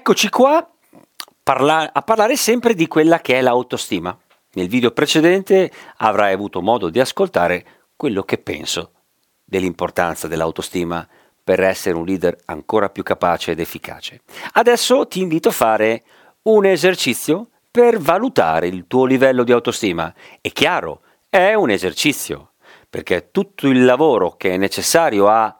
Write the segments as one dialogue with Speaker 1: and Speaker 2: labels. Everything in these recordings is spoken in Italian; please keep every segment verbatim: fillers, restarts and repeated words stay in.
Speaker 1: Eccoci qua parla- a parlare sempre di quella che è l'autostima. Nel video precedente avrai avuto modo di ascoltare quello che penso dell'importanza dell'autostima per essere un leader ancora più capace ed efficace. Adesso ti invito a fare un esercizio per valutare il tuo livello di autostima. È chiaro, è un esercizio, perché tutto il lavoro che è necessario a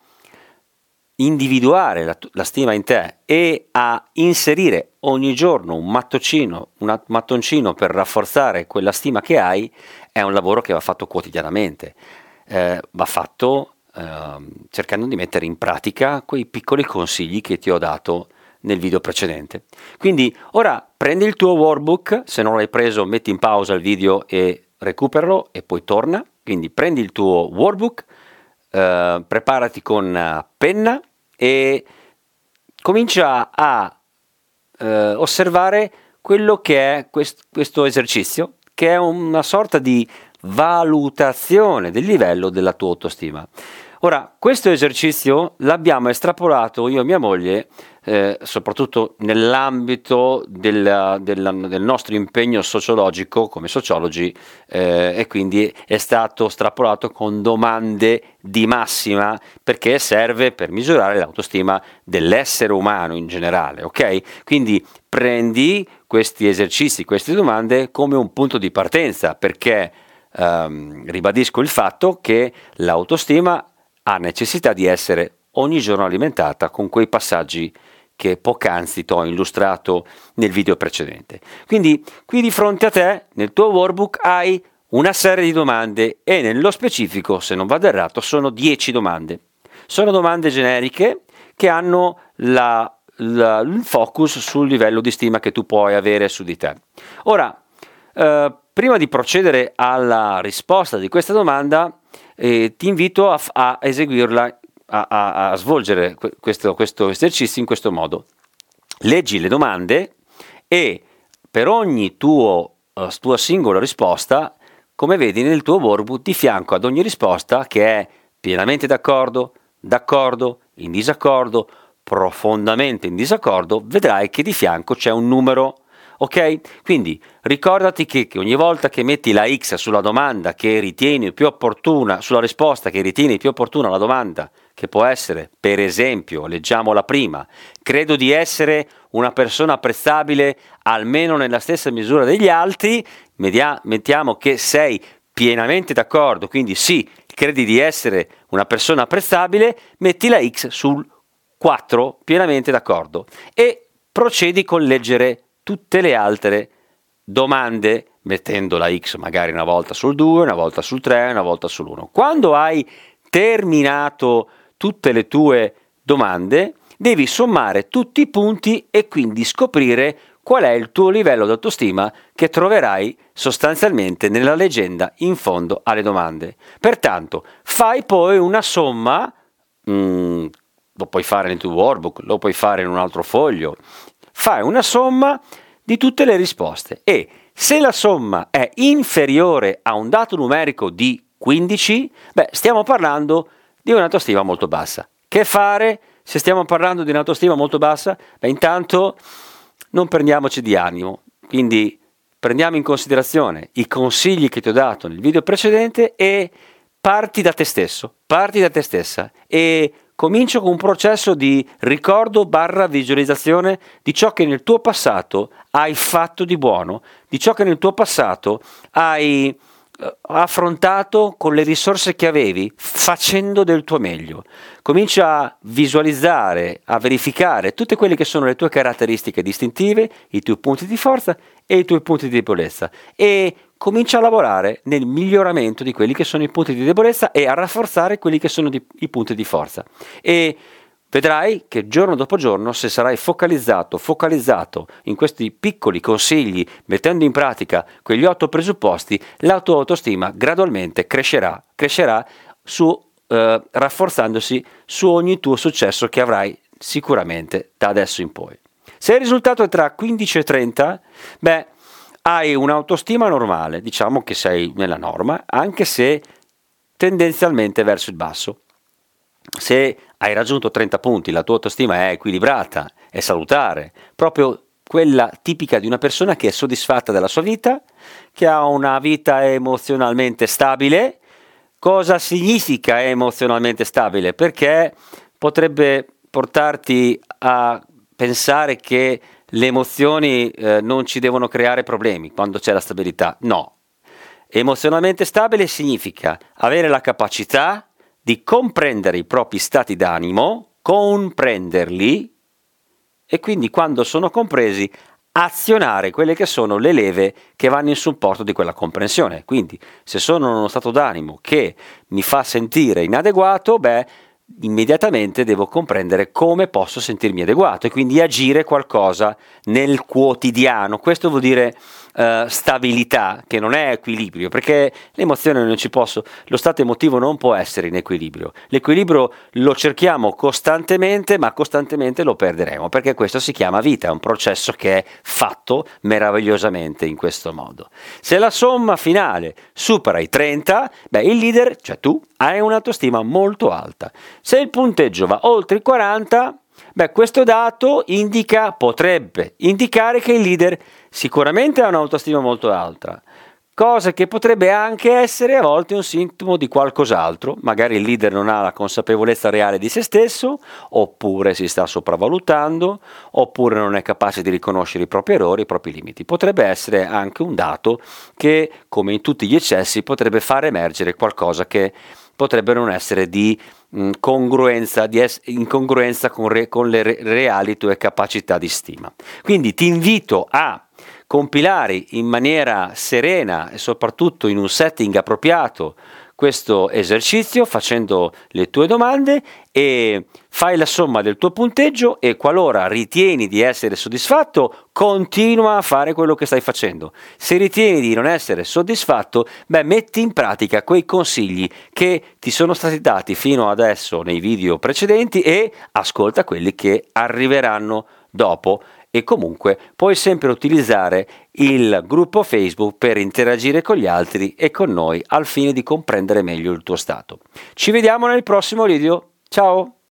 Speaker 1: individuare la, la stima in te e a inserire ogni giorno un mattoncino, un mattoncino per rafforzare quella stima che hai, è un lavoro che va fatto quotidianamente, eh, va fatto eh, cercando di mettere in pratica quei piccoli consigli che ti ho dato nel video precedente. Quindi ora prendi il tuo workbook, se non l'hai preso metti in pausa il video e recuperalo e poi torna. Quindi prendi il tuo workbook, Uh, preparati con uh, penna e comincia a uh, osservare quello che è quest- questo esercizio, che è una sorta di valutazione del livello della tua autostima. Ora, questo esercizio l'abbiamo estrapolato io e mia moglie, eh, soprattutto nell'ambito del, del, del nostro impegno sociologico come sociologi, eh, e quindi è stato estrapolato con domande di massima, perché serve per misurare l'autostima dell'essere umano in generale, ok? Quindi prendi questi esercizi, queste domande come un punto di partenza, perché ehm, ribadisco il fatto che l'autostima ha necessità di essere ogni giorno alimentata con quei passaggi che poc'anzi ti ho illustrato nel video precedente. Quindi qui di fronte a te, nel tuo workbook, hai una serie di domande e nello specifico, se non vado errato, sono dieci domande. Sono domande generiche che hanno la, la, il focus sul livello di stima che tu puoi avere su di te. Ora, eh, prima di procedere alla risposta di questa domanda, eh, ti invito a, a eseguirla, a, a, a svolgere questo, questo esercizio in questo modo. Leggi le domande e per ogni tuo, uh, tua singola risposta, come vedi nel tuo workbook, di fianco ad ogni risposta che è pienamente d'accordo, d'accordo, in disaccordo, profondamente in disaccordo, vedrai che di fianco c'è un numero. Ok? Quindi ricordati che, che ogni volta che metti la X sulla domanda che ritieni più opportuna, sulla risposta che ritieni più opportuna alla domanda, che può essere, per esempio, leggiamo la prima, credo di essere una persona apprezzabile almeno nella stessa misura degli altri, media, mettiamo che sei pienamente d'accordo, quindi sì, credi di essere una persona apprezzabile, metti la X sul quattro, pienamente d'accordo, e procedi con leggere tutte le altre domande, mettendo la X magari una volta sul due, una volta sul tre, una volta sull'uno. Quando hai terminato tutte le tue domande, devi sommare tutti i punti e quindi scoprire qual è il tuo livello di autostima che troverai sostanzialmente nella legenda in fondo alle domande. Pertanto, fai poi una somma, mh, lo puoi fare nel tuo workbook, lo puoi fare in un altro foglio, fai una somma di tutte le risposte e se la somma è inferiore a un dato numerico di quindici, beh, stiamo parlando di un'autostima molto bassa. Che fare se stiamo parlando di un'autostima molto bassa? Beh, intanto non prendiamoci di animo, quindi prendiamo in considerazione i consigli che ti ho dato nel video precedente e parti da te stesso, parti da te stessa e comincio con un processo di ricordo barra visualizzazione di ciò che nel tuo passato hai fatto di buono, di ciò che nel tuo passato hai eh, affrontato con le risorse che avevi, facendo del tuo meglio. Comincia a visualizzare, a verificare tutte quelle che sono le tue caratteristiche distintive, i tuoi punti di forza e i tuoi punti di debolezza e comincia a lavorare nel miglioramento di quelli che sono i punti di debolezza e a rafforzare quelli che sono di, i punti di forza. E vedrai che giorno dopo giorno, se sarai focalizzato, focalizzato in questi piccoli consigli, mettendo in pratica quegli otto presupposti, la tua autostima gradualmente crescerà, crescerà su, eh, rafforzandosi su ogni tuo successo che avrai sicuramente da adesso in poi. Se il risultato è tra quindici e trenta, beh, hai un'autostima normale, diciamo che sei nella norma, anche se tendenzialmente verso il basso. se hai raggiunto trenta punti, la tua autostima è equilibrata, è salutare, proprio quella tipica di una persona che è soddisfatta della sua vita, che ha una vita emozionalmente stabile. Cosa significa emozionalmente stabile? Perché potrebbe portarti a pensare che le emozioni eh, non ci devono creare problemi quando c'è la stabilità. No. Emozionalmente stabile significa avere la capacità di comprendere i propri stati d'animo, comprenderli, e quindi quando sono compresi azionare quelle che sono le leve che vanno in supporto di quella comprensione. Quindi se sono in uno stato d'animo che mi fa sentire inadeguato, beh, immediatamente devo comprendere come posso sentirmi adeguato e quindi agire qualcosa nel quotidiano. Questo vuol dire uh, stabilità, che non è equilibrio, perché l'emozione non ci posso, lo stato emotivo non può essere in equilibrio. L'equilibrio lo cerchiamo costantemente, ma costantemente lo perderemo, perché questo si chiama vita, è un processo che è fatto meravigliosamente in questo modo. Se la somma finale supera i trenta, beh, il leader, cioè tu, hai un'autostima molto alta. Se il punteggio va oltre i quaranta, beh, questo dato indica, potrebbe indicare che il leader sicuramente ha un'autostima molto alta, cosa che potrebbe anche essere a volte un sintomo di qualcos'altro. Magari il leader non ha la consapevolezza reale di se stesso, oppure si sta sopravvalutando, oppure non è capace di riconoscere i propri errori, i propri limiti. Potrebbe essere anche un dato che, come in tutti gli eccessi, potrebbe far emergere qualcosa che potrebbe non essere di mh, congruenza, di es- incongruenza con, re- con le re- reali tue capacità di stima. Quindi ti invito a compilare in maniera serena e soprattutto in un setting appropriato questo esercizio facendo le tue domande, e fai la somma del tuo punteggio e qualora ritieni di essere soddisfatto continua a fare quello che stai facendo. Se ritieni di non essere soddisfatto, beh, metti in pratica quei consigli che ti sono stati dati fino adesso nei video precedenti e ascolta quelli che arriveranno dopo. E comunque puoi sempre utilizzare il gruppo Facebook per interagire con gli altri e con noi al fine di comprendere meglio il tuo stato. Ci vediamo nel prossimo video. Ciao!